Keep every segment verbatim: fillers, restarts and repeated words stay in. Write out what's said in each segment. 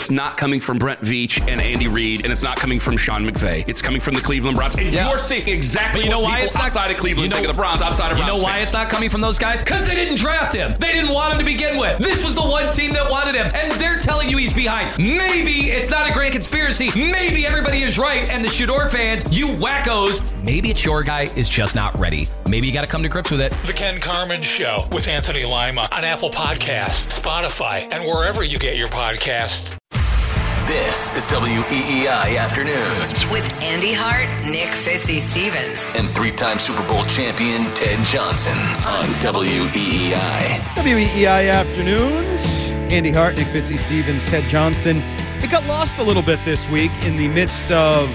it's not coming from Brent Veach and Andy Reid, and it's not coming from Sean McVay. It's coming from the Cleveland Browns. And yeah. you're seeing exactly but you know what why people it's not, outside of Cleveland you know, think of the Browns, outside of You Browns know why fans. it's not coming from those guys? Because they didn't draft him. They didn't want him to begin with. This was the one team that wanted him, and they're telling you he's behind. Maybe it's not a grand conspiracy. Maybe everybody is right, and the Shador fans, you wackos, maybe it's your guy is just not ready. Maybe you got to come to grips with it. The Ken Carman Show with Anthony Lima on Apple Podcasts, Spotify, and wherever you get your podcasts. This is W E E I Afternoons with Andy Hart, Nick Fitzy Stevens, and three-time Super Bowl champion Ted Johnson on W E E I. W E E I Afternoons. Andy Hart, Nick Fitzy Stevens, Ted Johnson. It got lost a little bit this week in the midst of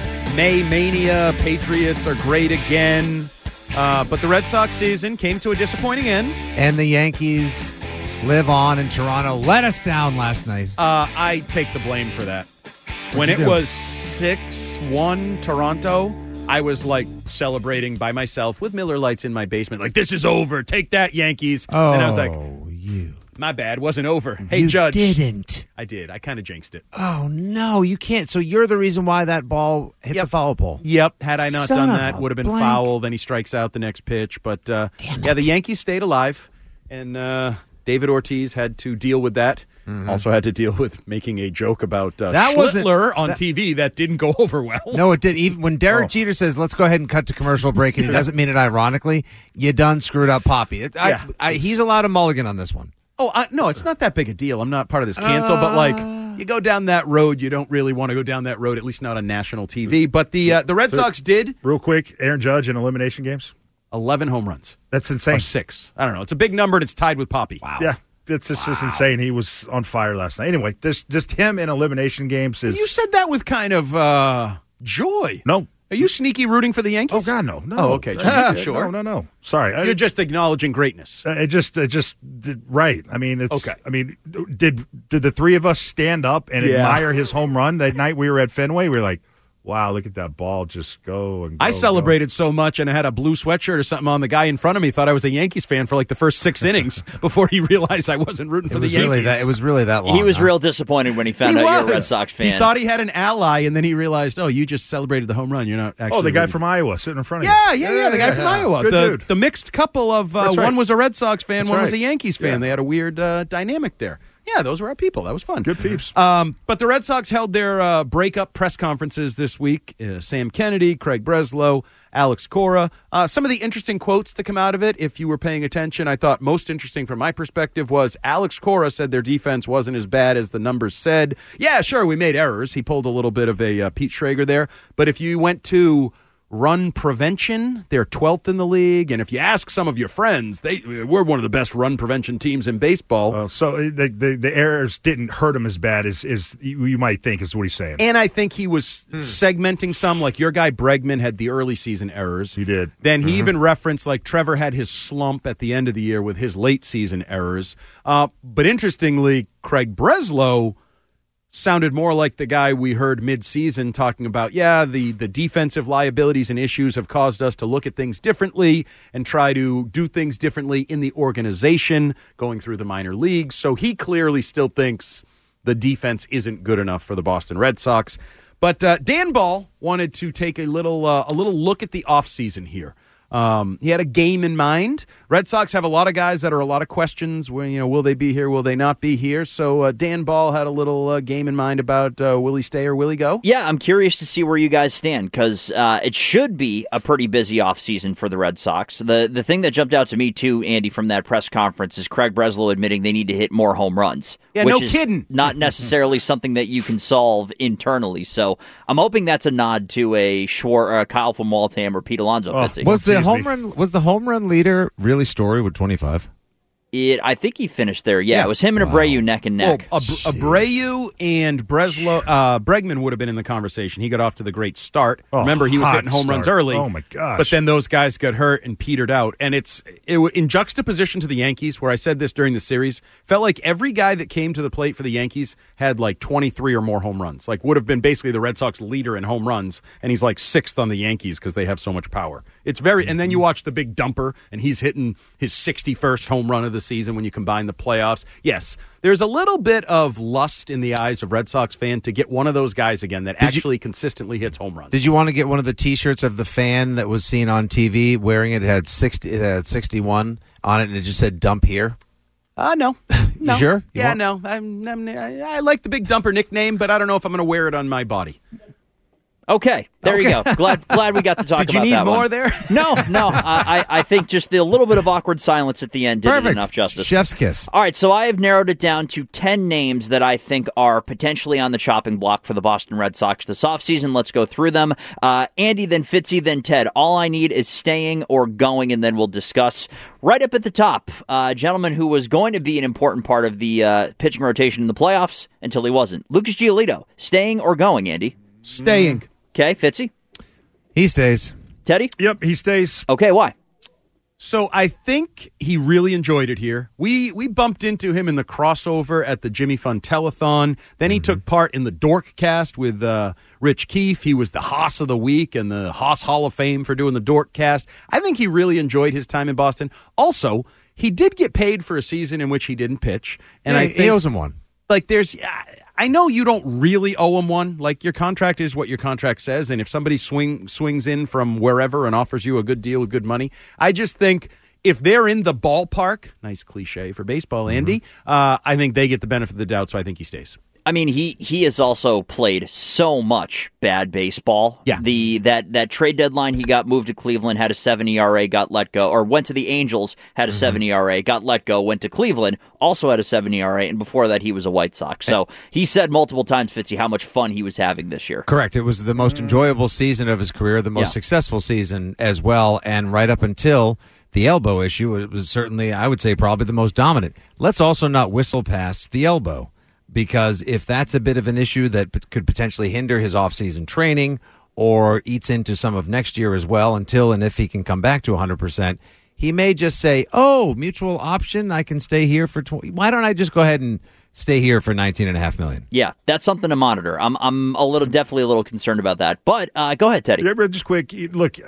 May Mania. Patriots are great again. Uh, but the Red Sox season came to a disappointing end. And the Yankees live on in Toronto. Let us down last night. Uh, I take the blame for that. What'd when it do? was six one Toronto, I was like celebrating by myself with Miller Lights in my basement. Like, this is over. Take that, Yankees. Oh, and I was like, you. my bad. Wasn't over. Hey, you Judge. didn't. I did. I kind of jinxed it. Oh, no, you can't. So you're the reason why that ball hit Yep. the foul pole. Yep. Had I not Son done of that, a would have been blank. foul. Then he strikes out the next pitch. But, uh, Damn yeah, it. the Yankees stayed alive. And uh, David Ortiz had to deal with that. Mm-hmm. Also had to deal with making a joke about uh, That wasn't- Schlittler on that- T V that didn't go over well. No, it did. Even when Derek Oh. Jeter says, let's go ahead and cut to commercial break, and he doesn't mean it ironically, you done screwed up Poppy. It, I, Yeah. I, he's allowed a mulligan on this one. Oh, I, no, it's not that big a deal. I'm not part of this cancel, but like you go down that road, you don't really want to go down that road, at least not on national T V. But the uh, the Red Sox did Real quick, Aaron Judge in elimination games. eleven home runs. That's Or insane. six. I don't know. It's a big number, and it's tied with Poppy. Wow. Yeah, it's just, just insane. He was on fire last night. Anyway, this just him in elimination games is. You said that with kind of uh, joy. No. Are you sneaky rooting for the Oh Yankees? God, no, no. Oh, okay. Just making sure. No, no, no. Sorry, I, You're just acknowledging greatness. It just, it just, did, right. I mean, it's. Okay. I mean, did did the three of us stand up and Yeah. admire his home run that night we were at Fenway? We were like, wow, look at that ball just go and go. I celebrated so much, and I had a blue sweatshirt or something on. The guy in front of me thought I was a Yankees fan for like the first six innings before he realized I wasn't rooting for It the was Yankees. really that. It was really that long. He was huh? real disappointed when he found He out was. you're a Red Sox fan. He thought he had an ally, and then he realized, oh, you just celebrated the home run. You're not actually. Oh, the guy rooting. from Iowa sitting in front of Yeah, you. yeah, yeah. The guy from Iowa. Good the, dude. the mixed couple of uh, That's right. one was a Red Sox fan, That's one was right. a Yankees fan. Yeah. They had a weird uh, dynamic there. Yeah, those were our people. That was fun. Good peeps. Um, but the Red Sox held their uh, breakup press conferences this week. Uh, Sam Kennedy, Craig Breslow, Alex Cora. Uh, some of the interesting quotes to come out of it, if you were paying attention, I thought most interesting from my perspective was Alex Cora said their defense wasn't as bad as the numbers said. Yeah, sure, we made errors. He pulled a little bit of a uh, Pete Schrager there. But if you went to run prevention, they're twelfth in the league. And if you ask some of your friends, they we're one of the best run prevention teams in baseball. Uh, so the, the the errors didn't hurt him as bad as, as you you might think is what he's saying. And I think he was segmenting some, like your guy Bregman had the early season errors. He did. Then he Mhm. even referenced like Trevor had his slump at the end of the year with his late season errors. Uh, but interestingly, Craig Breslow sounded more like the guy we heard mid-season talking about, yeah, the, the defensive liabilities and issues have caused us to look at things differently and try to do things differently in the organization going through the minor leagues. So he clearly still thinks the defense isn't good enough for the Boston Red Sox. But uh, Dan Ball wanted to take a little uh, a little look at the offseason here. Um, he had a game in mind. Red Sox have a lot of guys that are a lot of questions. Where, you know, will they be here? Will they not be here? So uh, Dan Ball had a little uh, game in mind about uh, will he stay or will he go? Yeah, I'm curious to see where you guys stand because uh, it should be a pretty busy offseason for the Red Sox. The the thing that jumped out to me, too, Andy, from that press conference is Craig Breslow admitting they need to hit more home runs. Yeah, which no is kidding. Not necessarily something that you can solve internally. So I'm hoping that's a nod to a Schwar- uh, Kyle from Waltham or Pete Alonso. Oh, Fitzy. Was the Excuse home me. run was the home run leader really Story with twenty-five? It, I think he finished there. Yeah, Yeah. it was him and Abreu neck and Well, neck. Ab- Abreu and Breslow, uh, Bregman would have been in the conversation. He got off to the great start. Oh, Remember, he was hot hitting home runs start. early. Oh, my gosh. But then those guys got hurt and petered out. And it's it, in juxtaposition to the Yankees, where I said this during the series, felt like every guy that came to the plate for the Yankees had like twenty-three or more home runs. Like would have been basically the Red Sox leader in home runs, and he's like sixth on the Yankees because they have so much power. It's very. And then you watch the big dumper, and he's hitting his sixty-first home run of the the season when you combine the playoffs. Yes, there's a little bit of lust in the eyes of Red Sox fan to get one of those guys again that did actually you, consistently hits home runs. Did you want to get one of the T-shirts of the fan that was seen on T V wearing it? It had sixty, it had sixty-one on it, and it just said "dump here"? Uh, no. no. You sure? You yeah, want- no. I'm, I'm, I like the Big Dumper nickname, but I don't know if I'm going to wear it on my body. Okay, there okay. you go. Glad glad we got to talk Did you about need that more one. there? No, no. I, I think just the little bit of awkward silence at the end did Perfect. enough justice. Chef's kiss. All right, so I have narrowed it down to ten names that I think are potentially on the chopping block for the Boston Red Sox this offseason. Let's go through them. Uh, Andy, then Fitzy, then Ted. All I need is staying or going, and then we'll discuss. Right up at the top, a uh, gentleman who was going to be an important part of the uh, pitching rotation in the playoffs until he wasn't. Lucas Giolito, staying or going, Andy? Staying. Okay, Fitzy? He stays. Teddy? Yep, he stays. Okay, why? So I think he really enjoyed it here. We we bumped into him in the crossover at the Jimmy Fun Telethon. Then he mm-hmm. took part in the Dorkcast with uh, Rich Keefe. He was the Haas of the Week and the Haas Hall of Fame for doing the Dorkcast. I think he really enjoyed his time in Boston. Also, he did get paid for a season in which he didn't pitch. And yeah, I think, he owes him one. Like there's... I know you don't really owe him one. Like, your contract is what your contract says, and if somebody swing swings in from wherever and offers you a good deal with good money, I just think if they're in the ballpark, nice cliche for baseball, Andy, mm-hmm. uh, I think they get the benefit of the doubt, so I think he stays. I mean, he, he has also played so much bad baseball. Yeah. The that, that trade deadline, he got moved to Cleveland, had a seven E R A, got let go, or went to the Angels, had a mm-hmm. seven E R A, got let go, went to Cleveland, also had a seven E R A, and before that he was a White Sox. So he said multiple times, Fitzy, how much fun he was having this year. Correct. It was the most enjoyable season of his career, the most yeah. successful season as well, and right up until the elbow issue, it was certainly, I would say, probably the most dominant. Let's also not whistle past the elbow. Because if that's a bit of an issue that p- could potentially hinder his off-season training or eats into some of next year as well, until and if he can come back to one hundred percent, he may just say, oh, mutual option, I can stay here for twenty. Why don't I just go ahead and stay here for nineteen and a half million? Yeah, that's something to monitor. I'm I'm a little definitely a little concerned about that. But uh, go ahead, Teddy. Yeah, but just quick, look,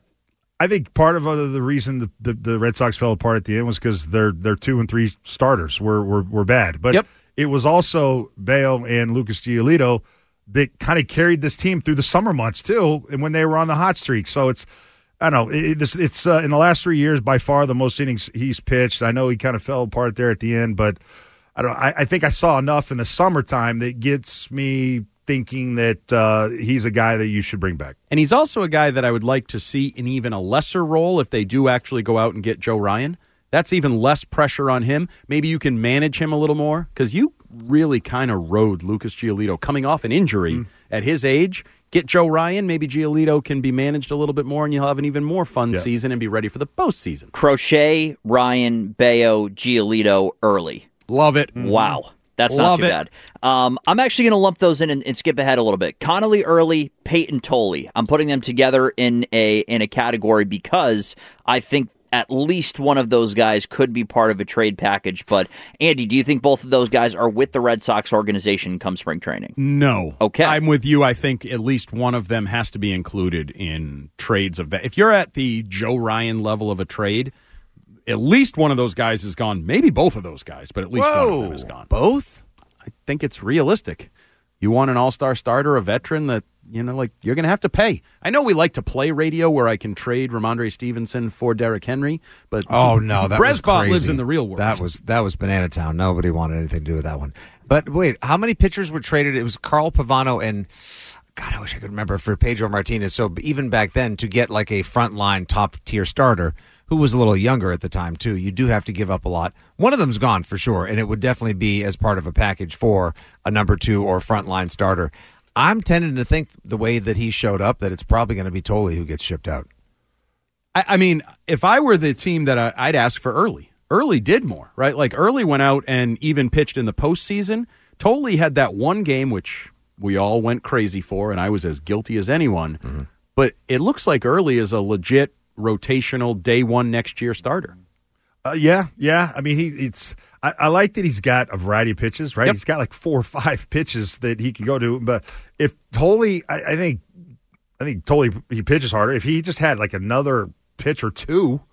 I think part of uh, the reason the, the, the Red Sox fell apart at the end was because their their two and three starters were were, were bad. But yep. It was also Bayo and Lucas Giolito that kind of carried this team through the summer months, too, and when they were on the hot streak. So it's, I don't know, it, it's, it's uh, in the last three years, by far the most innings he's pitched. I know he kind of fell apart there at the end, but I don't. I, I think I saw enough in the summertime that gets me thinking that uh, he's a guy that you should bring back. And he's also a guy that I would like to see in even a lesser role if they do actually go out and get Joe Ryan. That's even less pressure on him. Maybe you can manage him a little more because you really kind of rode Lucas Giolito coming off an injury mm. at his age. Get Joe Ryan. Maybe Giolito can be managed a little bit more, and you'll have an even more fun yeah. season and be ready for the postseason. Crochet, Ryan, Bayo, Giolito early. Love it. Wow. That's Love not too it. bad. Um, I'm actually going to lump those in and, and skip ahead a little bit. Connolly early, Peyton Tolley. I'm putting them together in a in a category because I think at least one of those guys could be part of a trade package. But, Andy, do you think both of those guys are with the Red Sox organization come spring training? No. Okay. I'm with you. I think at least one of them has to be included in trades of that. If you're at the Joe Ryan level of a trade, at least one of those guys is gone. Maybe both of those guys, but at least Whoa, one of them is gone. Both? I think it's realistic. You want an all-star starter, a veteran that, you know, like, you're going to have to pay. I know we like to play radio where I can trade Ramondre Stevenson for Derrick Henry, but oh no, that was crazy. lives in the real world. That was that was Banana Town. Nobody wanted anything to do with that one. But wait, how many pitchers were traded? It was Carl Pavano and God, I wish I could remember for Pedro Martinez. So even back then, to get like a frontline top tier starter who was a little younger at the time too, you do have to give up a lot. One of them's gone for sure, and it would definitely be as part of a package for a number two or frontline starter. I'm tending to think the way that he showed up that it's probably going to be Tolley who gets shipped out. I, I mean, if I were the team that I, I'd ask for Early. Early did more, right? Like Early went out and even pitched in the postseason. Tolley had that one game, which we all went crazy for, and I was as guilty as anyone. Mm-hmm. But it looks like Early is a legit rotational day one next year starter. Uh, yeah, yeah. I mean, he it's. I, I like that he's got a variety of pitches, right? Yep. He's got like four or five pitches that he can go to. But if Tolley, I, I think, I think Tolley he pitches harder. If he just had like another pitch or two,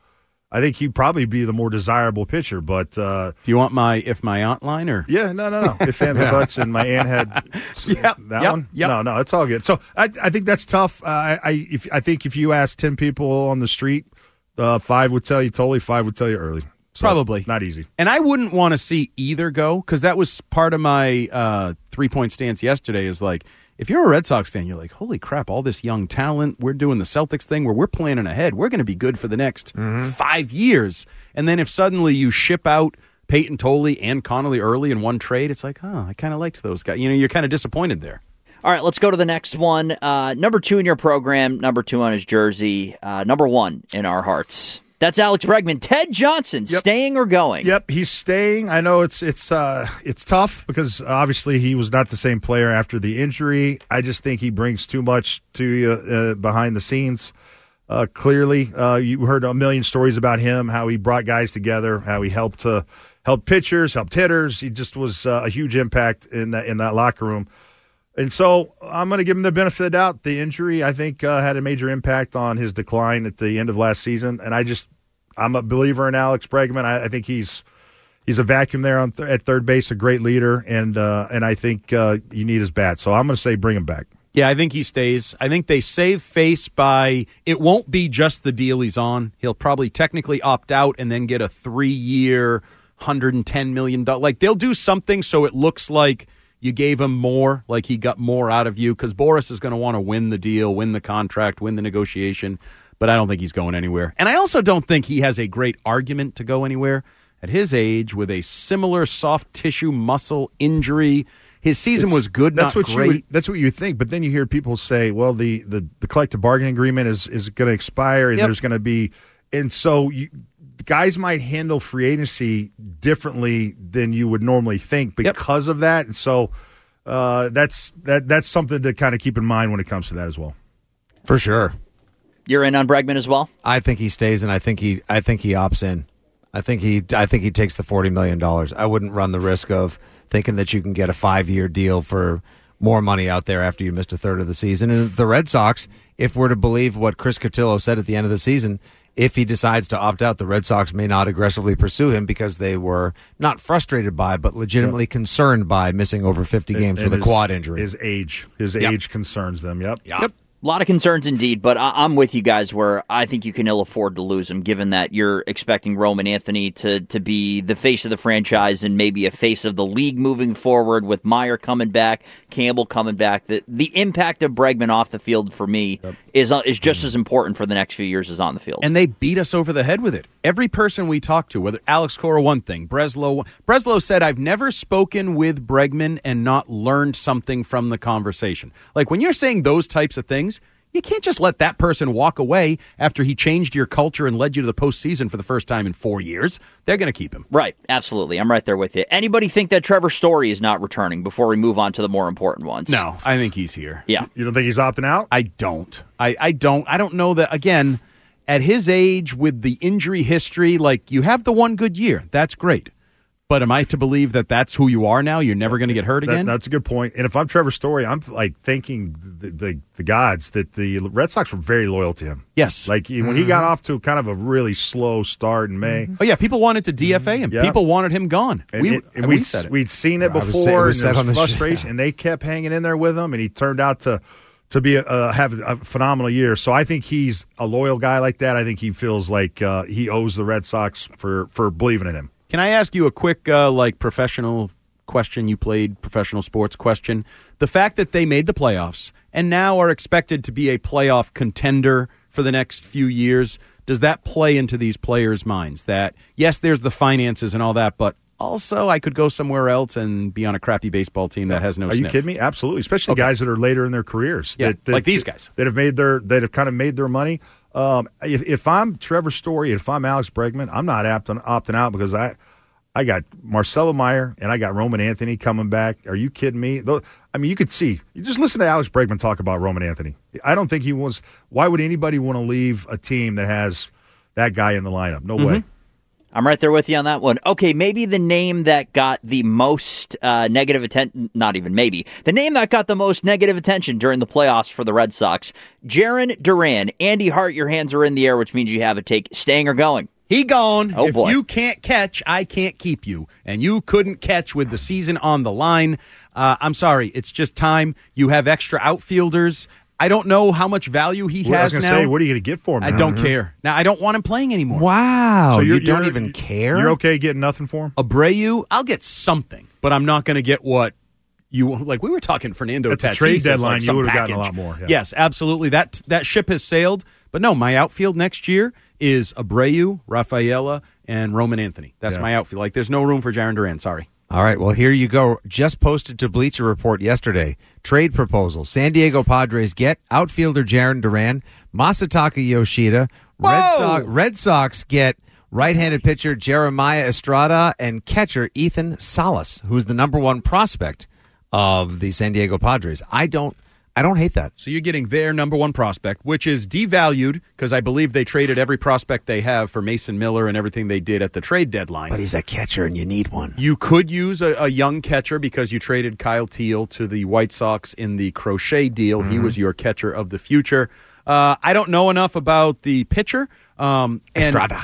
I think he'd probably be the more desirable pitcher. But uh, do you want my if my aunt line or? Yeah, no, no, no. If and the buts and my aunt had yep, that yep, one. Yep. No, no, it's all good. So I, I think that's tough. Uh, I, I, if I think if you ask ten people on the street, uh, five would tell you totally, five would tell you early. So, Probably not easy. And I wouldn't want to see either go because that was part of my uh, three point stance yesterday. Is like. If you're a Red Sox fan, you're like, holy crap, all this young talent. We're doing the Celtics thing where we're planning ahead. We're going to be good for the next mm-hmm. five years. And then if suddenly you ship out Peyton Tolley and Connolly early in one trade, it's like, oh, I kind of liked those guys. You know, you're kind of disappointed there. All right, let's go to the next one. Uh, number two in your program, number two on his jersey, uh, number one in our hearts. That's Alex Bregman. Ted Johnson, yep. staying or going? Yep, he's staying. I know it's it's uh, it's tough because obviously he was not the same player after the injury. I just think he brings too much to you uh, behind the scenes. Uh, clearly, uh, you heard a million stories about him, how he brought guys together, how he helped uh, helped pitchers, helped hitters. He just was uh, a huge impact in that in that locker room. And so I'm going to give him the benefit of the doubt. The injury, I think, uh, had a major impact on his decline at the end of last season. And I just, I'm a believer in Alex Bregman. I, I think he's he's a vacuum there on th- at third base, a great leader, and uh, and I think uh, you need his bat. So I'm going to say bring him back. Yeah, I think he stays. I think they save face by it won't be just the deal he's on. He'll probably technically opt out and then get a three-year, one hundred ten million dollars. Like they'll do something so it looks like you gave him more, like he got more out of you, because Boris is going to want to win the deal, win the contract, win the negotiation, but I don't think he's going anywhere. And I also don't think he has a great argument to go anywhere. At his age, with a similar soft tissue muscle injury, his season It's, was good, that's not what great. You would, that's what you think, but then you hear people say, well, the, the, the collective bargaining agreement is, is going to expire, and yep. there's going to be – and so you – guys might handle free agency differently than you would normally think because yep. of that. And so uh, that's that that's something to kind of keep in mind when it comes to that as well. For sure. You're in on Bregman as well? I think he stays, and I think he I think he opts in. I think he I think he takes the forty million dollars. I wouldn't run the risk of thinking that you can get a five-year deal for more money out there after you missed a third of the season. And the Red Sox, if we're to believe what Chris Cotillo said at the end of the season, if he decides to opt out, the Red Sox may not aggressively pursue him because they were not frustrated by, but legitimately yep. concerned by missing over fifty games and, and with his, a quad injury. His age. His yep. age concerns them. Yep. Yep. yep. A lot of concerns indeed, but I- I'm with you guys where I think you can ill afford to lose him, given that you're expecting Roman Anthony to, to be the face of the franchise and maybe a face of the league moving forward with Meyer coming back, Campbell coming back. The, the impact of Bregman off the field for me yep. is uh, is just as important for the next few years as on the field. And they beat us over the head with it. Every person we talked to, whether Alex Cora one thing, Breslow, Breslow said, I've never spoken with Bregman and not learned something from the conversation. Like when you're saying those types of things, you can't just let that person walk away after he changed your culture and led you to the postseason for the first time in four years. They're going to keep him. Right. Absolutely. I'm right there with you. Anybody think that Trevor Story is not returning before we move on to the more important ones? No, I think he's here. Yeah. You don't think he's opting out? I don't. I, I don't. I don't know that, again, at his age with the injury history, like you have the one good year. That's great. But am I to believe that that's who you are now? You're never going to get hurt again? That, that's a good point. And if I'm Trevor Story, I'm like thanking the, the, the gods that the Red Sox were very loyal to him. Yes. Like when mm-hmm. he got off to kind of a really slow start in May. Oh, yeah. People wanted to D F A him. Yeah. People wanted him gone. And, we, it, and we we'd, said it. We'd seen it I before. Say, and there was the frustration. sh- and they kept hanging in there with him. And he turned out to to be a, uh, have a phenomenal year. So I think he's a loyal guy like that. I think he feels like uh, he owes the Red Sox for, for believing in him. Can I ask you a quick, uh, like, professional question? You played professional sports question. The fact that they made the playoffs and now are expected to be a playoff contender for the next few years, does that play into these players' minds? That, yes, there's the finances and all that, but also I could go somewhere else and be on a crappy baseball team that has no Are sniff. you kidding me? Absolutely. Especially okay. guys that are later in their careers. Yeah, that, that, like these guys. That have made their, that have kind of made their money. Um, if, if I'm Trevor Story, if I'm Alex Bregman, I'm not opting, opting out because I I got Marcelo Meyer and I got Roman Anthony coming back. Are you kidding me? I mean, you could see. You just listen to Alex Bregman talk about Roman Anthony. I don't think he was. Why would anybody want to leave a team that has that guy in the lineup? No mm-hmm. way. I'm right there with you on that one. Okay, maybe the name that got the most uh, negative attention, not even maybe, the name that got the most negative attention during the playoffs for the Red Sox, Jarren Duran. Andy Hart, your hands are in the air, which means you have a take. Staying or going? He gone. Oh, if boy. you can't catch, I can't keep you. And you couldn't catch with the season on the line. Uh, I'm sorry. It's just time. You have extra outfielders. I don't know how much value he Well, I was has gonna now. say, what are you going to get for him? I now? don't care. Now, I don't want him playing anymore. Wow. So you you're, don't you're- even care? You're okay getting nothing for him? Abreu, I'll get something, but I'm not going to get what you like. We were talking Fernando At the Tatis trade as, deadline, like, you some would have gotten a package. lot more, yeah. Yes, absolutely. That that ship has sailed. But no, my outfield next year is Abreu, Rafaela, and Roman Anthony. That's Yeah. my outfield. Like, there's no room for Jarren Duran. Sorry. All right, well, here you go. Just posted to Bleacher Report yesterday. Trade proposal. San Diego Padres get outfielder Jarren Duran, Masataka Yoshida. Red Whoa! Sox, Red Sox get right-handed pitcher Jeremiah Estrada and catcher Ethan Salas, who's the number one prospect of the San Diego Padres. I don't I don't hate that. So you're getting their number one prospect, which is devalued because I believe they traded every prospect they have for Mason Miller and everything they did at the trade deadline. But he's a catcher and you need one. You could use a, a young catcher because you traded Kyle Teal to the White Sox in the Crochet deal. Mm-hmm. He was your catcher of the future. Uh, I don't know enough about the pitcher. Um, and Estrada.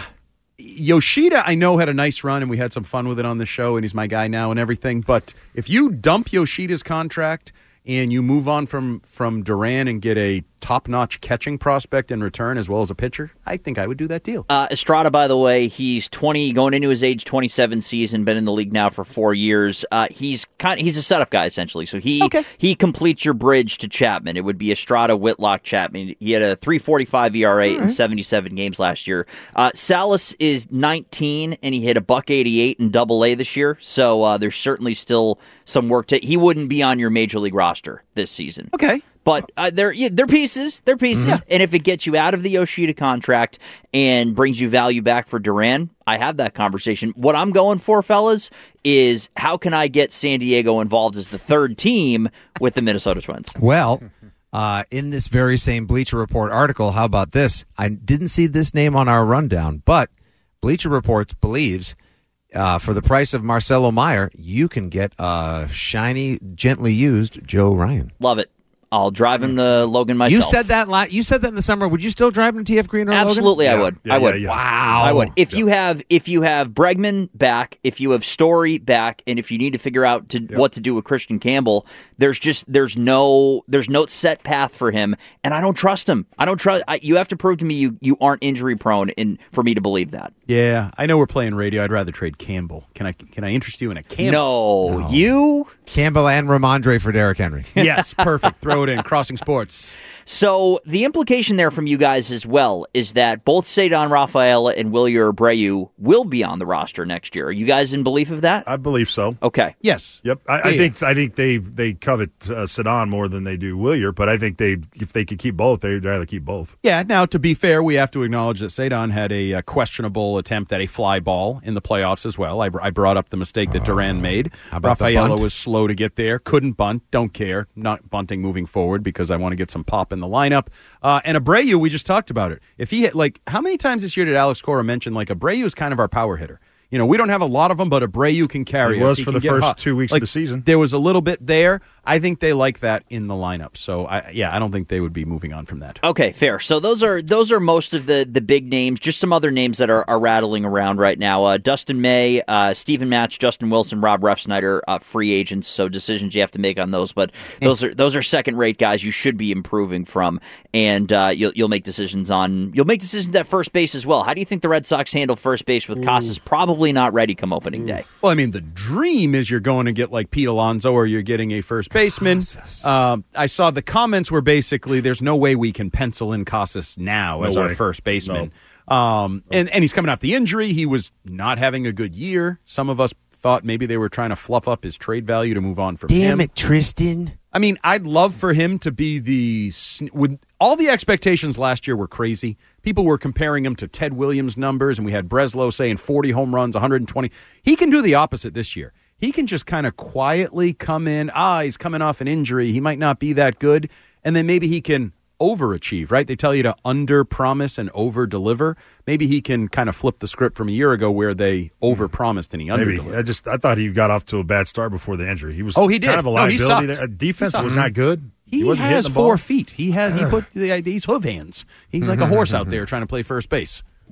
Yoshida, I know, had a nice run, and we had some fun with it on the show, and he's my guy now and everything. But if you dump Yoshida's contract and you move on from, from Duran and get a top-notch catching prospect in return as well as a pitcher, I think I would do that deal. Uh, Estrada, by the way, he's twenty, going into his age twenty-seven season, been in the league now for four years. Uh, he's kind of, he's a setup guy, essentially. So he Okay. he completes your bridge to Chapman. It would be Estrada, Whitlock, Chapman. He had a three forty-five E R A in seventy-seven games last year. Uh, Salas is nineteen, and he hit a buck eighty-eight in Double A this year. So uh, there's certainly still some work to. He wouldn't be on your major league roster this season. Okay. But uh, they're yeah, they're pieces. They're pieces. Mm-hmm. And if it gets you out of the Yoshida contract and brings you value back for Duran, I have that conversation. What I'm going for, fellas, is how can I get San Diego involved as the third team with the Minnesota Twins? Well, uh, in this very same Bleacher Report article, how about this? I didn't see this name on our rundown, but Bleacher Report believes uh, for the price of Marcelo Meyer, you can get a shiny, gently used Joe Ryan. Love it. I'll drive him to Logan myself. You said that la- You said that in the summer. Would you still drive him to T F Green or Absolutely, Logan? I would. Yeah, I would. yeah, yeah. Wow. I would. If you have if you have Bregman back, if you have Story back, and if you need to figure out to, what to do with Christian Campbell, there's just there's no there's no set path for him, and I don't trust him. I don't trust. I, you have to prove to me you, you aren't injury prone, in for me to believe that. Yeah, I know we're playing radio. I'd rather trade Campbell. Can I Can I interest you in a Campbell? No, you. Campbell and Ramondre for Derrick Henry. Yes, perfect. Throw it in. Crossing Sports. So the implication there from you guys as well is that both Cedar Rafaela and Wilyer Abreu will be on the roster next year. Are you guys in belief of that? I believe so. Okay. Yes. Yep, I, I Yeah. think I think they they covet uh, Sedan more than they do Wilyer, but I think they if they could keep both, they'd rather keep both. Yeah, now, to be fair, we have to acknowledge that Cedar had a uh, questionable attempt at a fly ball in the playoffs as well. I, I brought up the mistake that Duran made. How about the Rafaela bunt? was slow to get there, couldn't bunt, don't care, not bunting moving forward because I want to get some pop in the lineup. Uh, and Abreu, we just talked about it. If he hit, like, how many times this year did Alex Cora mention, like, Abreu is kind of our power hitter? You know, we don't have a lot of them, but Abreu can carry He us. was He for can the get first hot. two weeks of Like, the season. There was a little bit there. I think they like that in the lineup. So, I, yeah, I don't think they would be moving on from that. Okay, fair. So those are those are most of the, the big names. Just some other names that are, are rattling around right now. Uh, Dustin May, uh, Stephen Match, Justin Wilson, Rob Refsnyder, uh, free agents. So decisions you have to make on those. But those are those are second rate guys you should be improving from, and uh, you'll you'll make decisions on you'll make decisions at first base as well. How do you think the Red Sox handle first base with Casas probably not ready come opening day? Well, I mean, the dream is you're going to get like Pete Alonso or you're getting a first baseman. Um, I saw the comments were basically there's no way we can pencil in Casas now No as our way. first baseman. Um, and, and he's coming off the injury. He was not having a good year. Some of us thought maybe they were trying to fluff up his trade value to move on from him. Damn it, Tristan. I mean, I'd love for him to be the sn- with all the expectations last year were crazy. People were comparing him to Ted Williams numbers, and we had Breslow saying forty home runs, one hundred twenty. He can do the opposite this year. He can just kind of quietly come in. Ah, he's coming off an injury. He might not be that good, and then maybe he can overachieve, right? They tell you to under-promise and over-deliver. Maybe he can kind of flip the script from a year ago where they over-promised and he Maybe under-delivered. I just I thought he got off to a bad start before the injury. He was Oh, he did. kind of a No, he liability. sucked. there. Defense He sucked. was not good. He, wasn't hitting has the ball. four feet. He has he put the, these hoof hands. He's like a horse out there trying to play first base.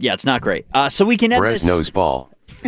Yeah, it's not great. Uh, so we can end Fresno's this. ball.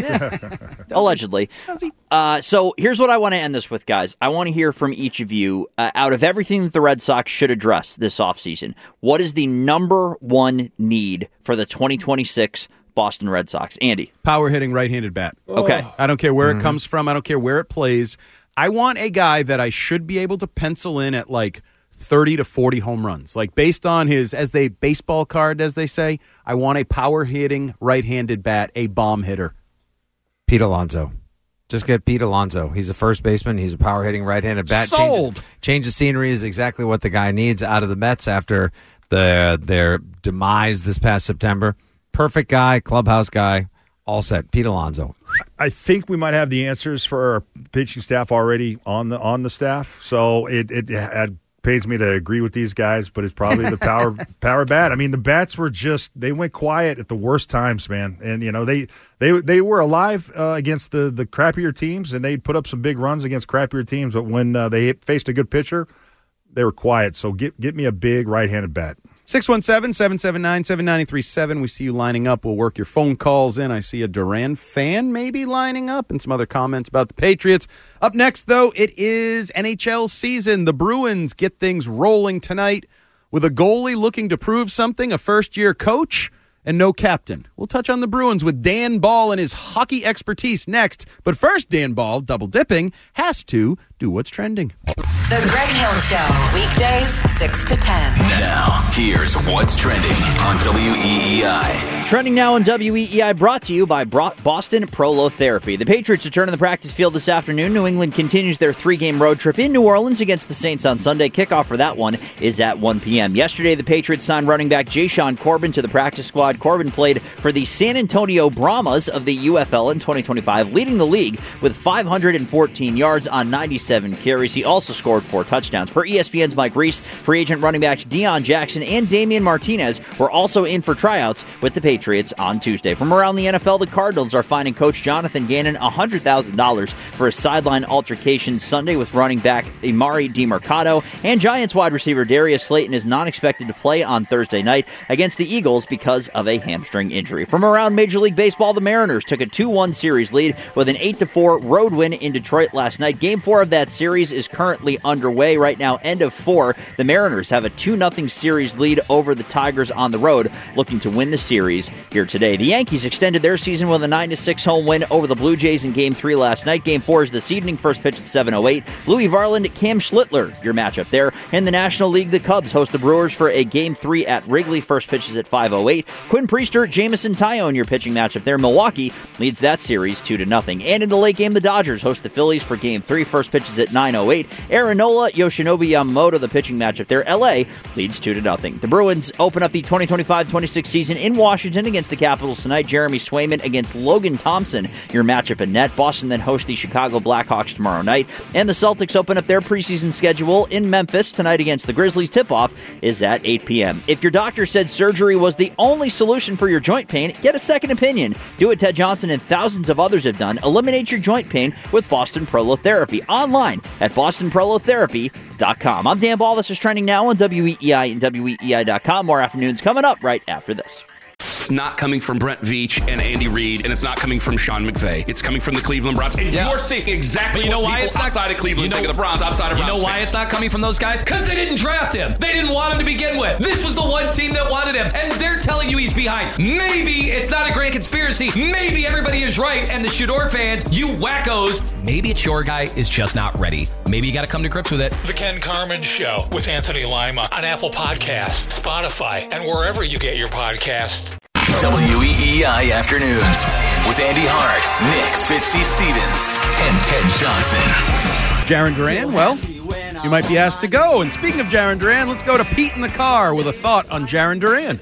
Allegedly. Uh, so here's what I want to end this with, guys. I want to hear from each of you, uh, out of everything that the Red Sox should address this offseason, what is the number one need for the twenty twenty-six Boston Red Sox? Andy. Power hitting right-handed bat. Okay. I don't care where Mm-hmm. it comes from. I don't care where it plays. I want a guy that I should be able to pencil in at like thirty to forty home runs. Like based on his, as they baseball card, as they say, I want a power hitting right-handed bat, a bomb hitter. Pete Alonso. Just get Pete Alonso. He's a first baseman. He's a power-hitting right-handed bat. Sold. Change, change of scenery is exactly what the guy needs out of the Mets after the their demise this past September. Perfect guy, clubhouse guy, all set. Pete Alonso. I think we might have the answers for our pitching staff already on the on the staff. So it it, it pains me to agree with these guys, but it's probably the power power bat. I mean, the bats were just they went quiet at the worst times, man. And you know they they they were alive uh, against the the crappier teams, and they'd put up some big runs against crappier teams. But when uh, they faced a good pitcher, they were quiet. So get get me a big right-handed bat. six one seven, seven seven nine, seven nine three seven. We see you lining up. We'll work your phone calls in. I see a Duran fan maybe lining up and some other comments about the Patriots. Up next, though, it is N H L season. The Bruins get things rolling tonight with a goalie looking to prove something, a first-year coach, and no captain. We'll touch on the Bruins with Dan Ball and his hockey expertise next. But first, Dan Ball, double-dipping, has to do what's trending. The Greg Hill Show, weekdays six to ten. Now, here's what's trending on W E E I. Trending now on W E E I, brought to you by Boston Prolotherapy. The Patriots return to the practice field this afternoon. New England continues their three-game road trip in New Orleans against the Saints on Sunday. Kickoff for that one is at one p.m. Yesterday, the Patriots signed running back Jashaun Corbin to the practice squad. Corbin played for the San Antonio Brahmas of the U F L in twenty twenty-five, leading the league with five hundred fourteen yards on ninety-seven carries. He also scored four touchdowns. Per E S P N's Mike Reese, free agent running backs Deion Jackson and Damian Martinez were also in for tryouts with the Patriots on Tuesday. From around the N F L, the Cardinals are fining coach Jonathan Gannon one hundred thousand dollars for a sideline altercation Sunday with running back Emari DeMercado, and Giants wide receiver Darius Slayton is not expected to play on Thursday night against the Eagles because of a hamstring injury. From around Major League Baseball, the Mariners took a two one series lead with an eight to four road win in Detroit last night. Game four of that series is currently underway right now. End of four. The Mariners have a two nothing series lead over the Tigers on the road, looking to win the series here today. The Yankees extended their season with a nine to six home win over the Blue Jays in Game three last night. Game four is this evening. First pitch at seven oh eight. Louis Varland, Cam Schlittler, your matchup there. In the National League, the Cubs host the Brewers for a Game three at Wrigley. First pitch is at five oh eight. Quinn Priester, Jameson Taillon, your pitching matchup there. Milwaukee leads that series two to nothing. And in the late game, the Dodgers host the Phillies for Game three. First pitch is at nine oh eight. Aaron Nola, Yoshinobu Yamamoto, the pitching matchup there. L A leads two to nothing. The Bruins open up the twenty twenty-five twenty-six season in Washington against the Capitals tonight. Jeremy Swayman against Logan Thompson, your matchup in net. Boston then hosts the Chicago Blackhawks tomorrow night. And the Celtics open up their preseason schedule in Memphis tonight against the Grizzlies. Tip-off is at eight p.m. If your doctor said surgery was the only solution for your joint pain, get a second opinion. Do what Ted Johnson and thousands of others have done. Eliminate your joint pain with Boston Prolotherapy. Online at boston prolotherapy dot com. I'm Dan Ball. This is trending now on W E E I and W E E I dot com. More afternoons coming up right after this. It's not coming from Brent Veach and Andy Reid, and it's not coming from Sean McVay. It's coming from the Cleveland Browns. And yeah. you're seeing exactly but you know what why people it's not, outside of Cleveland you know, think of the Browns, outside of You Browns know why fans. it's not coming from those guys? Because they didn't draft him. They didn't want him to begin with. This was the one team that wanted him, and they're telling you he's behind. Maybe it's not a grand conspiracy. Maybe everybody is right, and the Shador fans, you wackos, maybe it's your guy is just not ready. Maybe you got to come to grips with it. The Ken Carman Show with Anthony Lima on Apple Podcasts, Spotify, and wherever you get your podcasts. W E E I Afternoons with Andy Hart, Nick Fitzy Stevens, and Ted Johnson. Jarren Duran, well, you might be asked to go. And speaking of Jarren Duran, let's go to Pete in the car with a thought on Jarren Duran.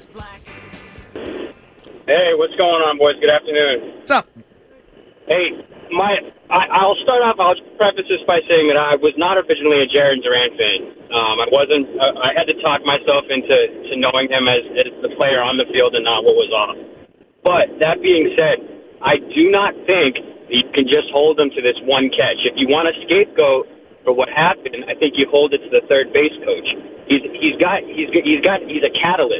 Hey, what's going on, boys? Good afternoon. What's up? Hey, my I, I'll start off, I'll preface this by saying that I was not originally a Jarren Duran fan. Um, I wasn't, I, I had to talk myself into to knowing him as, as the player on the field and not what was off. But that being said, I do not think you can just hold him to this one catch. If you want a scapegoat for what happened, I think you hold it to the third base coach. He's he's got he's he's got he's a catalyst.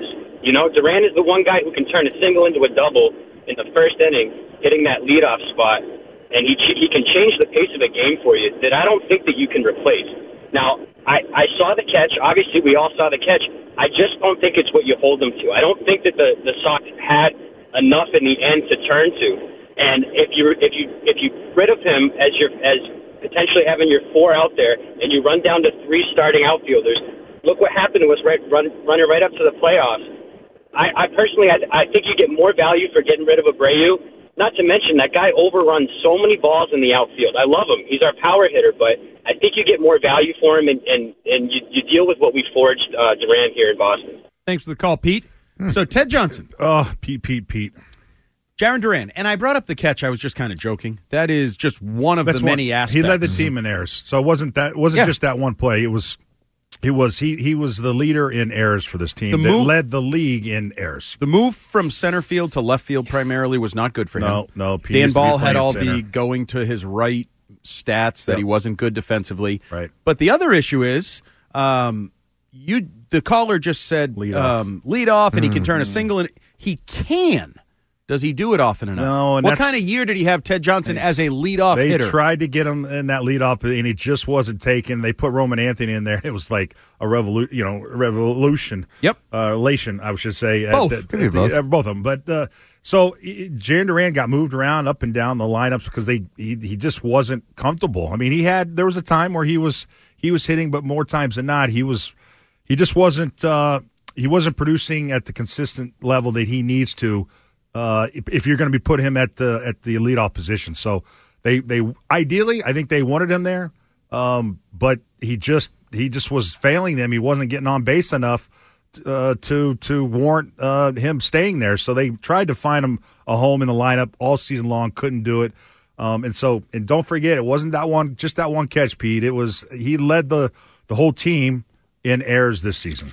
You know, Duran is the one guy who can turn a single into a double in the first inning, hitting that leadoff spot, and he he can change the pace of a game for you that I don't think that you can replace. Now, I, I saw the catch. Obviously, we all saw the catch. I just don't think it's what you hold him to. I don't think that the, the Sox had enough in the end to turn to. And if you if you if you rid of him as your as potentially having your four out there, and you run down to three starting outfielders, look what happened to us right run, running right up to the playoffs. I, I personally, I, I think you get more value for getting rid of Abreu. Not to mention that guy overruns so many balls in the outfield. I love him; he's our power hitter. But I think you get more value for him, and and, and you, you deal with what we forged uh, Duran here in Boston. Thanks for the call, Pete. So Ted Johnson, oh Pete, Pete, Pete, Jarren Duran, and I brought up the catch. I was just kind of joking. That is just one of That's the many one, aspects. He led the team in errors, so it wasn't that it wasn't Yeah. just that one play. It was. It was he. He was the leader in errors for this team. The that move- led the league in errors. The move from center field to left field primarily was not good for him. No, no. Pete Dan used to be Ball had playing all center. the going to his right stats that Yep. he wasn't good defensively. Right. But the other issue is, um, you the caller just said Lead off. um, lead off, and he can turn Mm-hmm. a single. And he can. Does he do it often enough? No, and what that's- kind of year did he have Ted Johnson as a leadoff They hitter? tried to get him in that leadoff, and he just wasn't taken. They put Roman Anthony in there. It was like a revolu- you know, revolution. Yep, uh, relation. I should say Both. At the- Could be at the- both. uh, both of them. But uh, so he- Jarren Duran got moved around up and down the lineups because they he, he just wasn't comfortable. I mean, he had there was a time where he was he was hitting, but more times than not, he was he just wasn't uh, he wasn't producing at the consistent level that he needs to. Uh, if, if you're going to be put him at the at the leadoff position, so they they ideally, I think they wanted him there, um, but he just he just was failing them. He wasn't getting on base enough uh, to to warrant uh, him staying there. So they tried to find him a home in the lineup all season long, couldn't do it. Um, and so and don't forget, it wasn't that one just that one catch, Pete. It was he led the the whole team in errors this season.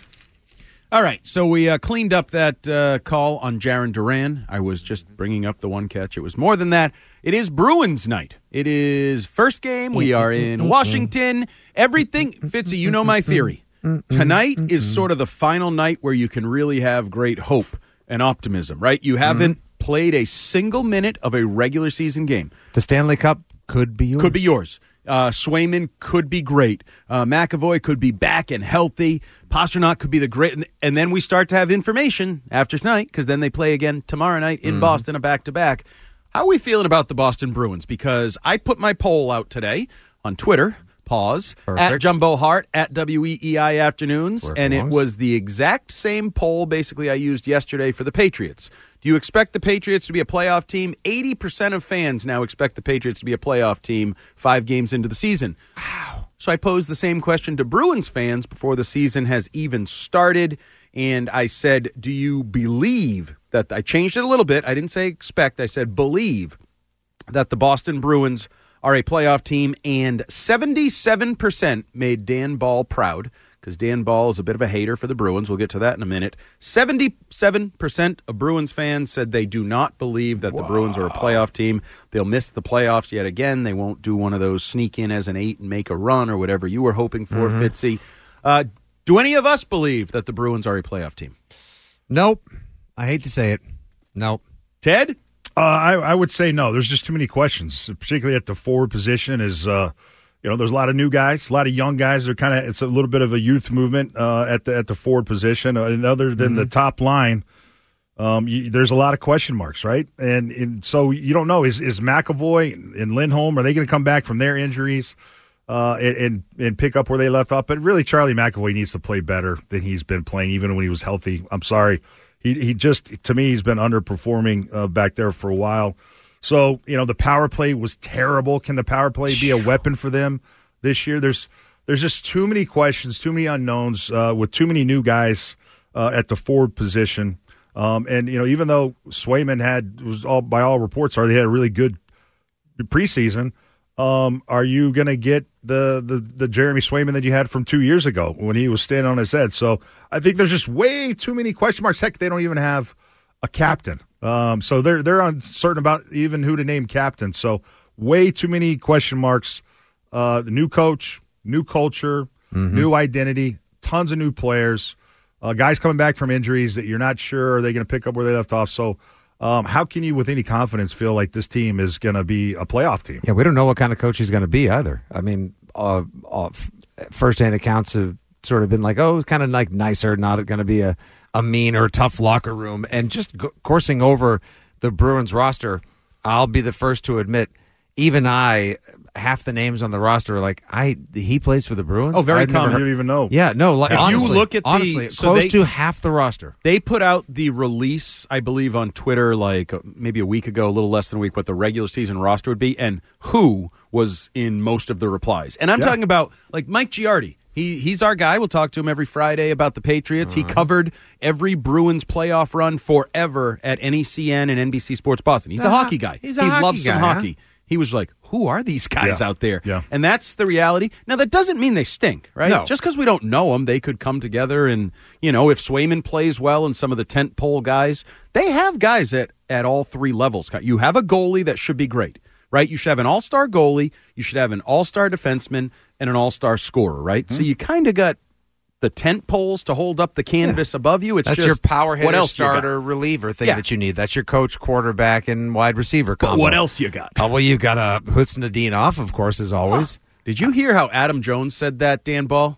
All right, so we uh, cleaned up that uh, call on Jarren Duran. I was just bringing up the one catch. It was more than that. It is Bruins night. It is first game. We are in Washington. Everything, Fitzy, you know my theory. Tonight is sort of the final night where you can really have great hope and optimism, right? You haven't played a single minute of a regular season game. The Stanley Cup could be yours. Could be yours. Uh, Swayman could be great. Uh, McAvoy could be back and healthy. Pasternak could be the great. And, and then we start to have information after tonight because then they play again tomorrow night in Mhm. Boston, a back-to-back. How are we feeling about the Boston Bruins? Because I put my poll out today on Twitter, pause, at Perfect. Jumbo Hart, at W E E I Afternoons, Where it and it belongs. was the exact same poll basically I used yesterday for the Patriots. Do you expect the Patriots to be a playoff team? eighty percent of fans now expect the Patriots to be a playoff team five games into the season. Wow. So I posed the same question to Bruins fans before the season has even started, and I said, do you believe that, I changed it a little bit, I didn't say expect, I said believe that the Boston Bruins are a playoff team, and seventy-seven percent made Dan Ball proud, because Dan Ball is a bit of a hater for the Bruins. We'll get to that in a minute. seventy-seven percent of Bruins fans said they do not believe that the Bruins are a playoff team. They'll miss the playoffs yet again. They won't do one of those sneak in as an eight and make a run or whatever you were hoping for, Mhm. Fitzy. Uh, do any of us believe that the Bruins are a playoff team? Nope. I hate to say it. Nope. Ted? Uh, I, I would say no. There's just too many questions, particularly at the forward position. Is uh, you know, there's a lot of new guys, a lot of young guys. They're kind of it's a little bit of a youth movement uh, at the at the forward position. Uh, and other than Mm-hmm. the top line, um, you, there's a lot of question marks, right? And, and so you don't know is is McAvoy and Lindholm, are they going to come back from their injuries uh, and, and and pick up where they left off? But really, Charlie McAvoy needs to play better than he's been playing, even when he was healthy. I'm sorry. He he just, to me, he's been underperforming uh, back there for a while. So, you know, the power play was terrible. Can the power play be a weapon for them this year? There's there's just too many questions, too many unknowns uh, with too many new guys uh, at the forward position. Um, and, you know, even though Swayman had, was all by all reports are, they had a really good preseason, um, are you going to get the, the the Jeremy Swayman that you had from two years ago when he was standing on his head? So I think there's just way too many question marks. Heck, they don't even have a captain. Um, so they're they're uncertain about even who to name captain. So way too many question marks. Uh, the new coach, new culture, Mhm. new identity, tons of new players. uh, guys coming back from injuries that you're not sure are they going to pick up where they left off. So um, how can you with any confidence feel like this team is going to be a playoff team? Yeah, we don't know what kind of coach he's going to be either. I mean, uh, uh, first-hand accounts have sort of been like, oh, kind of like nicer, not going to be a, a mean or tough locker room. And just go- coursing over the Bruins roster, I'll be the first to admit, even I, half the names on the roster are like, I he plays for the Bruins? Oh, very I'd common. never heard, you don't even know. Yeah, no, like, if honestly, you look at the, honestly, so close they, to half the roster. They put out the release, I believe, on Twitter like maybe a week ago, a little less than a week, what the regular season roster would be, and who was in most of the replies. And I'm yeah. talking about like Mike Giardi. He He's our guy. We'll talk to him every Friday about the Patriots. Uh-huh. He covered every Bruins playoff run forever at N E C N and N B C Sports Boston. He's uh-huh. a hockey guy. He's a he hockey loves guy, some huh? hockey. He was like, who are these guys yeah. out there? Yeah. And that's the reality. Now, that doesn't mean they stink, right? No. Just because we don't know them, they could come together and, you know, if Swayman plays well and some of the tent pole guys, they have guys at, at all three levels. You have a goalie that should be great, right? You should have an all-star goalie, you should have an all-star defenseman, and an all-star scorer, right? Mm-hmm. So you kind of got the tent poles to hold up the canvas yeah. above you. It's That's just, your power hitter, what else starter, reliever thing yeah. that you need. That's your coach, quarterback, and wide receiver combo. But what else you got? Oh, well, you've got uh, Hutz-Nadinov, of course, as always. Huh. Did you hear how Adam Jones said that, Dan Ball?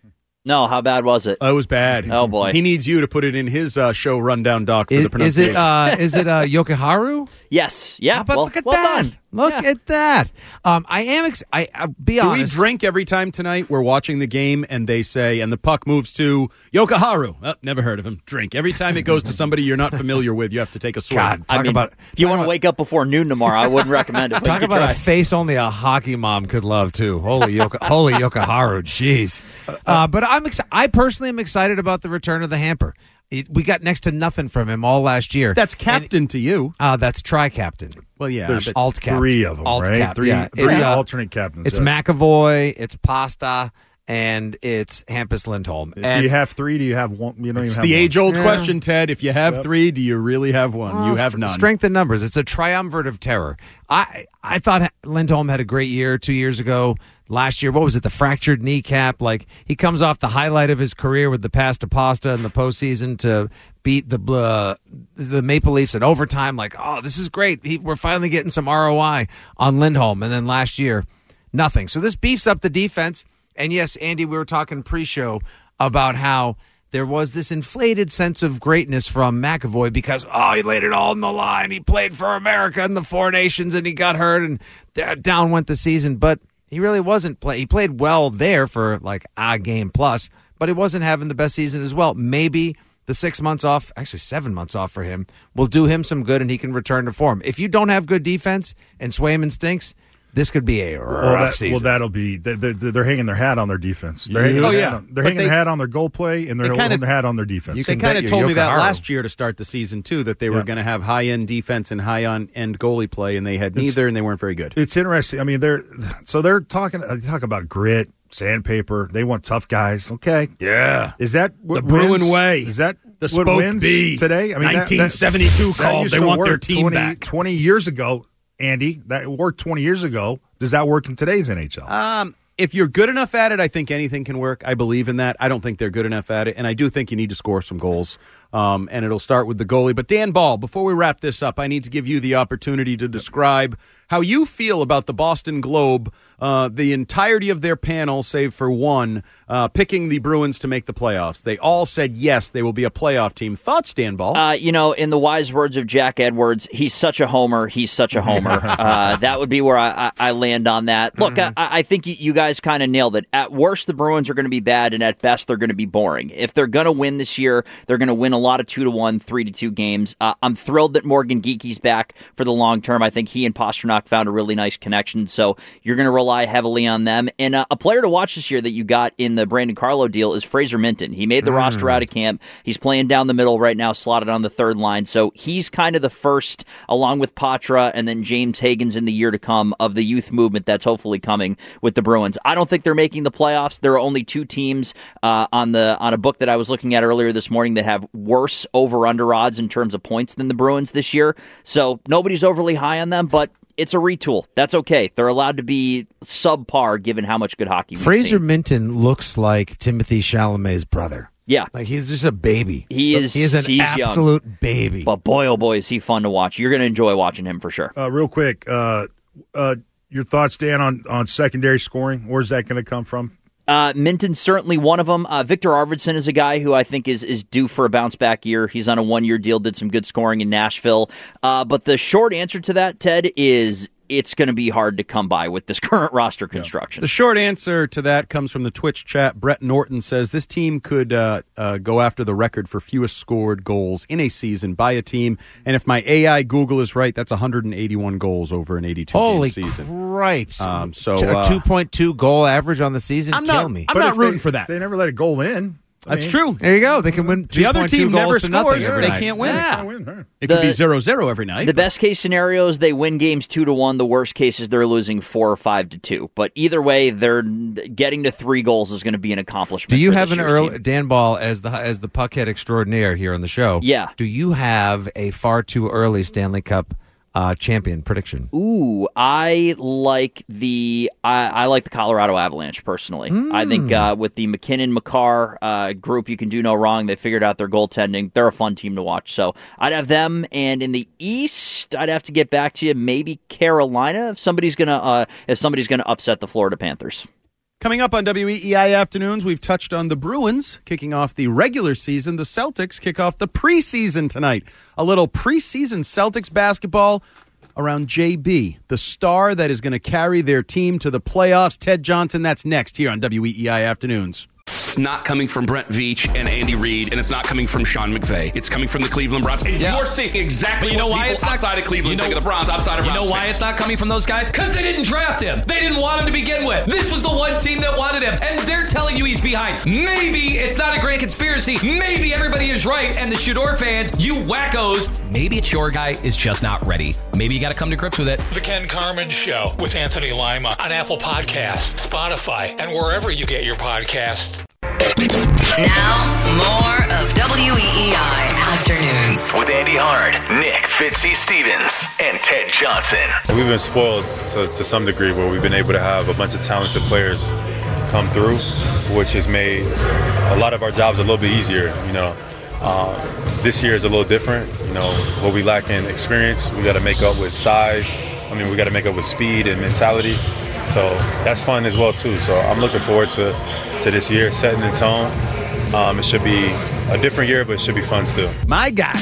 No, how bad was it? Oh, it was bad. Oh, boy. He needs you to put it in his uh, show rundown doc for is, the pronunciation. Is it, uh, is it uh, Yokoharu? Yes. Yeah. But well, look at well that. Done. Look yeah. at that. Um, I am ex- I, I'll be Do honest. we drink every time tonight we're watching the game and they say, and the puck moves to Yokoharu? Oh, never heard of him. Drink. Every time it goes to somebody you're not familiar with, you have to take a swig. God, talk I mean, about, if you talk want to about, wake up before noon tomorrow, I wouldn't recommend it. Talk about try. a face only a hockey mom could love, too. Holy, Yoko, holy Yokoharu. Jeez. Uh, but I'm ex- I personally am excited about the return of the hamper. It, we got next to nothing from him all last year. That's captain and, to you. Uh, that's tri-captain. Well, yeah. There's but alt cap. three of them, alt right? Cap, three yeah. three it's, uh, alternate captains. It's yeah. McAvoy, it's Pasta, and it's Hampus Lindholm. If and you have three, do you have one? You don't it's even have the one. age-old Yeah. question, Ted. If you have Yep. three, do you really have one? Well, you have st- none. Strength in numbers. It's a triumvirate of terror. I I thought Lindholm had a great year two years ago. Last year, what was it? The fractured kneecap. Like he comes off the highlight of his career with the pass to Pasta in the postseason to beat the uh, the Maple Leafs in overtime. Like, oh, this is great. He, we're finally getting some R O I on Lindholm. And then last year, nothing. So this beefs up the defense. And yes, Andy, we were talking pre-show about how there was this inflated sense of greatness from McAvoy because, oh, he laid it all on the line. He played for America and the four nations, and he got hurt, and down went the season. But he really wasn't play. He played well there for like a game plus, but he wasn't having the best season as well. Maybe the six months off, actually seven months off for him, will do him some good, and he can return to form. If you don't have good defense and Swayman stinks, this could be a rough well, that, season. Well, that'll be they're, they're, they're hanging their hat on their defense. They're hanging Oh, their yeah. hat on, they're But hanging they- their hat on their goal play, and they're They kinda- holding their hat on their defense. You They can kind bet of your told me that Yokoharu. last year to start the season, too, that they were Yeah. going to have high-end defense and high-end goalie play, and they had neither, and they weren't very good. It's interesting. I mean, they're so they're talking they talk about grit, sandpaper. They want tough guys. Okay, Yeah. is that what The Bruin wins? way. Is that The what Spoke wins Bee. today? I mean, that- that- nineteen seventy-two that called. used They to want their work team twenty, back. twenty years ago, Andy. That worked twenty years ago. Does that work in today's N H L? Um, if you're good enough at it, I think anything can work. I believe in that. I don't think they're good enough at it, and I do think you need to score some goals. Um, and it'll start with the goalie. But Dan Ball, before we wrap this up, I need to give you the opportunity to describe how you feel about the Boston Globe, uh, the entirety of their panel, save for one, uh, picking the Bruins to make the playoffs. They all said yes, they will be a playoff team. Thoughts, Dan Ball? Uh, you know, in the wise words of Jack Edwards, he's such a homer. He's such a homer. uh, that would be where I, I, I land on that. Look, I, I think you, you guys kind of nailed it. At worst, the Bruins are going to be bad, and at best, they're going to be boring. If they're going to win this year, they're going to win a lot of two to one, three to two games. Uh, I'm thrilled that Morgan Geeky's back for the long term. I think he and Pasternak found a really nice connection, so you're going to rely heavily on them. And uh, a player to watch this year that you got in the Brandon Carlo deal is Fraser Minton. He made the mm. roster out of camp. He's playing down the middle right now, slotted on the third line. So he's kind of the first, along with Patra and then James Higgins in the year to come, of the youth movement that's hopefully coming with the Bruins. I don't think they're making the playoffs. There are only two teams uh, on the on a book that I was looking at earlier this morning that have worse over-under odds in terms of points than the Bruins this year. So nobody's overly high on them, but it's a retool. That's okay. They're allowed to be subpar given how much good hockey we've Fraser seen. Minton looks like Timothy Chalamet's brother. Yeah. Like, he's just a baby. He is He is an he's absolute young. baby. But boy, oh boy, is he fun to watch. You're going to enjoy watching him for sure. Uh, real quick, uh, uh, your thoughts, Dan, on, on secondary scoring? Where's that going to come from? Uh, Minton's certainly one of them. Uh, Victor Arvidsson is a guy who I think is is due for a bounce back year. He's on a one year deal, did some good scoring in Nashville. Uh, but the short answer to that, Ted, is it's going to be hard to come by with this current roster construction. The short answer to that comes from the Twitch chat. Brett Norton says this team could uh, uh, go after the record for fewest scored goals in a season by a team. And if my A I Google is right, that's one hundred eighty-one goals over an eighty-two Holy game season. cripes. Um, so a uh, two point two goal average on the season? I'm Kill not, me. I'm But not if rooting they, for that. They never let a goal in. I That's mean, true. There you go. They can win The other two point two team never goals to nothing scores. every They night. can't win. Yeah. can't win, huh? It could The- be zero zero every night. The best case scenarios, they win games two to one. The worst cases, they're losing four or five to two. But either way, they're getting to three goals is going to be an accomplishment. Do you for have this an year's early team. Dan Ball as the as the puckhead extraordinaire here on the show? Yeah. Do you have a far too early Stanley Cup uh, champion prediction? Ooh, I like the I, I like the Colorado Avalanche personally. Mm. I think uh, with the McKinnon Makar uh, group, you can do no wrong. They figured out their goaltending. They're a fun team to watch. So I'd have them. And in the East, I'd have to get back to you. Maybe Carolina if somebody's gonna uh, if somebody's gonna upset the Florida Panthers. Coming up on W E E I Afternoons, we've touched on the Bruins kicking off the regular season. The Celtics kick off the preseason tonight. A little preseason Celtics basketball around J B, the star that is going to carry their team to the playoffs. Ted Johnson, that's next here on W E E I Afternoons. It's not coming from Brent Veach and Andy Reid, and it's not coming from Sean McVay. It's coming from the Cleveland Browns. And Yeah. you're seeing exactly But you know what why people it's not- outside of Cleveland you know- think of the Browns, outside of You Browns know why fans. it's not coming from those guys? Because they didn't draft him. They didn't want him to begin with. This was the one team that wanted him, and they're telling you he's behind. Maybe it's not a grand conspiracy. Maybe everybody is right, and the Shador fans, you wackos, maybe it's your guy is just not ready. Maybe you got to come to grips with it. The Ken Carmen Show with Anthony Lima on Apple Podcasts, Spotify, and wherever you get your podcasts. Now, more of W E E I Afternoons. With Andy Hard, Nick Fitzy Stevens, and Ted Johnson. We've been spoiled to, to some degree where we've been able to have a bunch of talented players come through, which has made a lot of our jobs a little bit easier. You know, uh, this year is a little different. You know, what we lack in experience, we got to make up with size. I mean, we got to make up with speed and mentality. So that's fun as well too. So I'm looking forward to, to this year, setting the tone. Um, it should be a different year, but it should be fun still. My guy,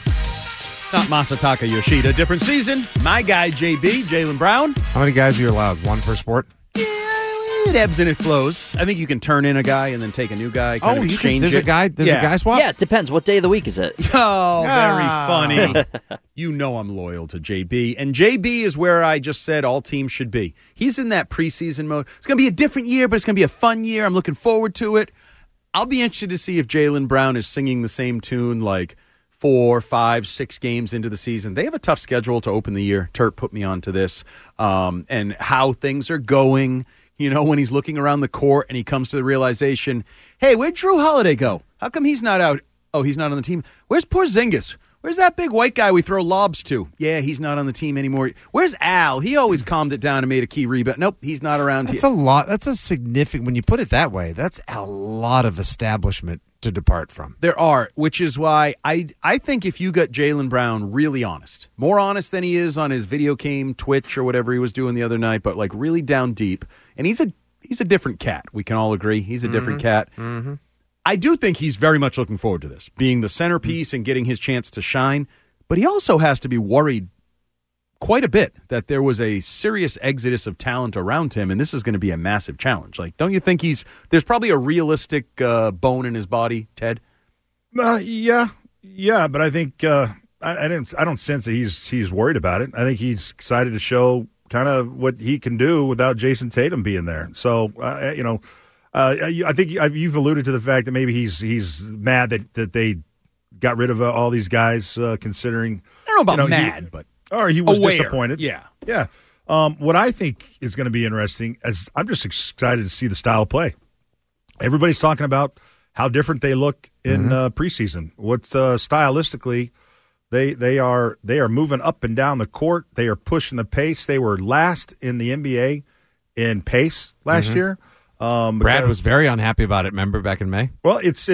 not Masataka Yoshida, different season. My guy, J B, Jaylen Brown. How many guys are you allowed? One per sport? Yeah, it ebbs and it flows. I think you can turn in a guy and then take a new guy. Kind Oh, of you can, exchange there's it. a guy. There's yeah. a guy swap. Yeah, it depends. What day of the week is it? Oh, very Ah. funny. You know I'm loyal to J B. And J B is where I just said all teams should be. He's in that preseason mode. It's going to be a different year, but it's going to be a fun year. I'm looking forward to it. I'll be interested to see if Jaylen Brown is singing the same tune like four, five, six games into the season. They have a tough schedule to open the year. Turt put me onto this. Um, and how things are going. You know, when he's looking around the court and he comes to the realization, hey, where'd Drew Holiday go? How come he's not out? Oh, he's not on the team. Where's Porzingis? Where's that big white guy we throw lobs to? Yeah, he's not on the team anymore. Where's Al? He always calmed it down and made a key rebound. Nope, he's not around That's here. a lot. That's a significant, when you put it that way, that's a lot of establishment to depart from. There are, which is why I I think if you got Jaylen Brown really honest, more honest than he is on his video game, Twitch, or whatever he was doing the other night, but like really down deep, and he's a he's a different cat. We can all agree he's a mm-hmm. different cat. Mm-hmm. I do think he's very much looking forward to this, being the centerpiece mm-hmm. and getting his chance to shine. But he also has to be worried quite a bit that there was a serious exodus of talent around him, and this is going to be a massive challenge. Like, don't you think he's there's probably a realistic uh, bone in his body, Ted? Uh, yeah, yeah, but I think uh, I, I didn't. I don't sense that he's he's worried about it. I think he's excited to show kind of what he can do without Jason Tatum being there. So, uh, you know, uh, I think you've alluded to the fact that maybe he's he's mad that, that they got rid of uh, all these guys, uh, considering. I don't know about you know, mad, he, but or he was aware. disappointed. Yeah, yeah. Um, what I think is going to be interesting is I'm just excited to see the style of play. Everybody's talking about how different they look in mm-hmm. uh, preseason. What's uh, stylistically, they they are they are moving up and down the court. They are pushing the pace. They were last in the N B A in pace last mm-hmm. year. Um, Brad was very unhappy about it. Remember back in May? Well, it's it's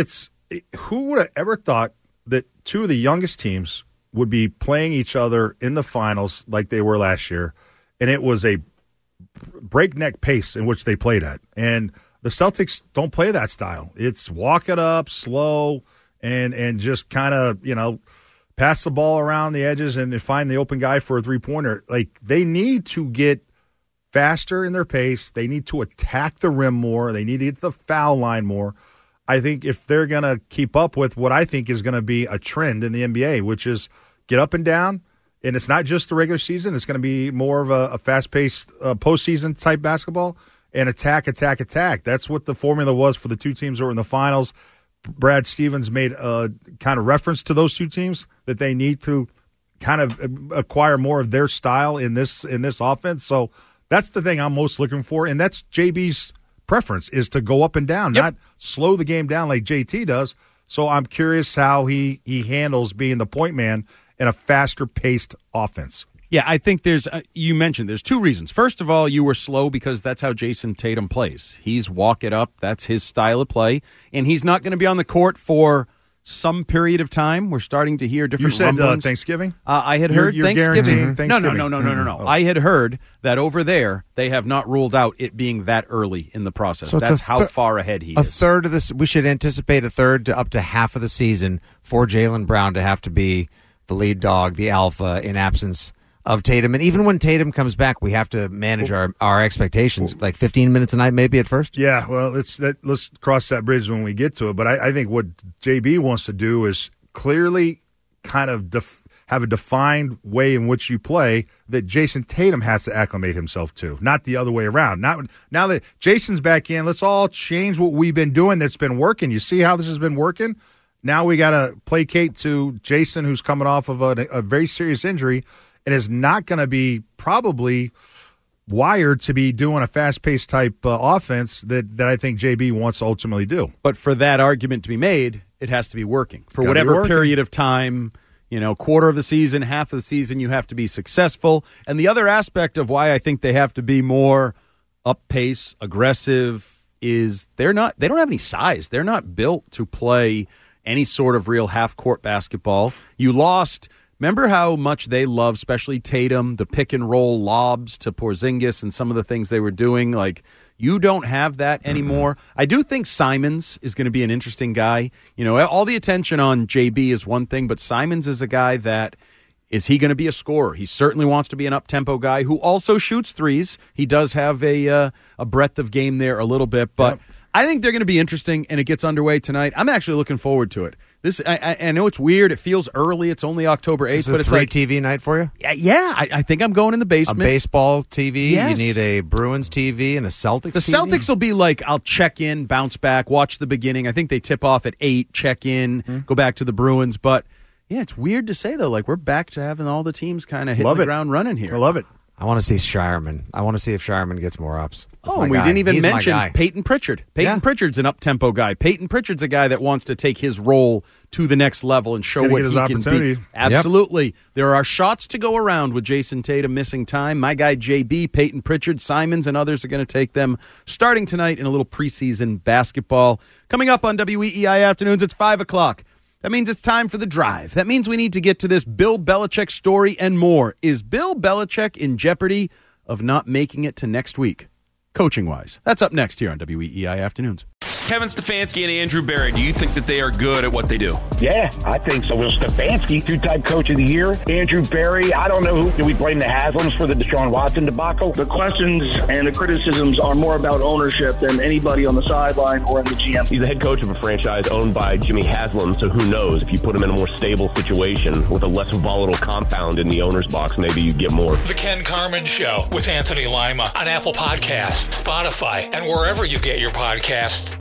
who would have ever thought that two of the youngest teams would be playing each other in the finals like they were last year, and it was a breakneck pace in which they played at. And the Celtics don't play that style. It's walk it up, slow, and and just kind of, you know, pass the ball around the edges and find the open guy for a three-pointer. Like, they need to get faster in their pace. They need to attack the rim more. They need to get to the foul line more. I think if they're going to keep up with what I think is going to be a trend in the N B A, which is get up and down, and it's not just the regular season. It's going to be more of a, a fast-paced uh, postseason type basketball, and attack, attack, attack. That's what the formula was for the two teams that were in the finals. Brad Stevens made a kind of reference to those two teams, that they need to kind of acquire more of their style in this in this offense. So that's the thing I'm most looking for, and that's J B's preference, is to go up and down, yep. not slow the game down like J T does. So I'm curious how he, he handles being the point man in a faster-paced offense. Yeah, I think there's, uh, you mentioned, there's two reasons. First of all, you were slow because that's how Jason Tatum plays. He's walk it up. That's his style of play. And he's not going to be on the court for some period of time. We're starting to hear different You said rumblings. Uh, Thanksgiving? Uh, I had You're- heard you're Thanksgiving. guaranteeing Thanksgiving. No, no, no, no, no, no, no. Mm. Oh. I had heard that over there, they have not ruled out it being that early in the process. So it's That's a how thir- far ahead he a is. third of this, we should anticipate a third to up to half of the season for Jaylen Brown to have to be the lead dog, the alpha, in absence of Tatum. And even when Tatum comes back, we have to manage our, our expectations, like fifteen minutes a night maybe at first. Yeah, well, let's that, let's cross that bridge when we get to it. But I, I think what J B wants to do is clearly kind of def- have a defined way in which you play that Jason Tatum has to acclimate himself to, not the other way around. Not now that Jason's back in, let's all change what we've been doing that's been working. You see how this has been working? Now we got to placate to Jason, who's coming off of a, a very serious injury and is not going to be probably wired to be doing a fast-paced type uh, offense that, that I think J B wants to ultimately do. But for that argument to be made, it has to be working. For Gotta whatever be working. period of time, you know, quarter of the season, half of the season, you have to be successful. And the other aspect of why I think they have to be more up-pace, aggressive, is they're not, they don't have any size. They're not built to play any sort of real half-court basketball. You lost... Remember how much they love, especially Tatum, the pick-and-roll lobs to Porzingis and some of the things they were doing? Like, you don't have that anymore. Mm-hmm. I do think Simons is going to be an interesting guy. You know, all the attention on J B is one thing, but Simons is a guy that, is he going to be a scorer? He certainly wants to be an up-tempo guy who also shoots threes. He does have a uh, a breadth of game there a little bit, but yep. I think they're going to be interesting, and it gets underway tonight. I'm actually looking forward to it. This, I, I, I know it's weird. It feels early. It's only October eighth, Is this but a it's free like T V night for you? Yeah, yeah I, I think I'm going in the basement. A baseball T V. Yes. You need a Bruins T V and a Celtics. The T V? Celtics will be like, I'll check in, bounce back, watch the beginning. I think they tip off at eight, check in, mm-hmm. go back to the Bruins. But yeah, it's weird to say though. Like, we're back to having all the teams kind of hitting Love the it. ground running here. I love it. I want to see Shireman. I want to see if Shireman gets more ups. That's Oh, my and we guy. didn't even He's my mention guy. Peyton Pritchard. Peyton Yeah. Pritchard's an up-tempo guy. Peyton Pritchard's a guy that wants to take his role to the next level and show Gotta what get his he can opportunity. be. Absolutely. There are shots to go around with Jason Tatum missing time. My guy J B, Peyton Pritchard, Simons, and others are going to take them starting tonight in a little preseason basketball. Coming up on W E E I Afternoons, it's five o'clock. That means it's time for the drive. That means we need to get to this Bill Belichick story and more. Is Bill Belichick in jeopardy of not making it to next week, coaching-wise? That's up next here on W E E I Afternoons. Kevin Stefanski and Andrew Berry, do you think that they are good at what they do? Yeah, I think so. Will Stefanski, two-time coach of the year. Andrew Berry, I don't know who. Do we blame the Haslams for the Deshaun Watson debacle? The questions and the criticisms are more about ownership than anybody on the sideline or in the G M. He's the head coach of a franchise owned by Jimmy Haslam, so who knows? If you put him in a more stable situation with a less volatile compound in the owner's box, maybe you get more. The Ken Carman Show with Anthony Lima on Apple Podcasts, Spotify, and wherever you get your podcasts.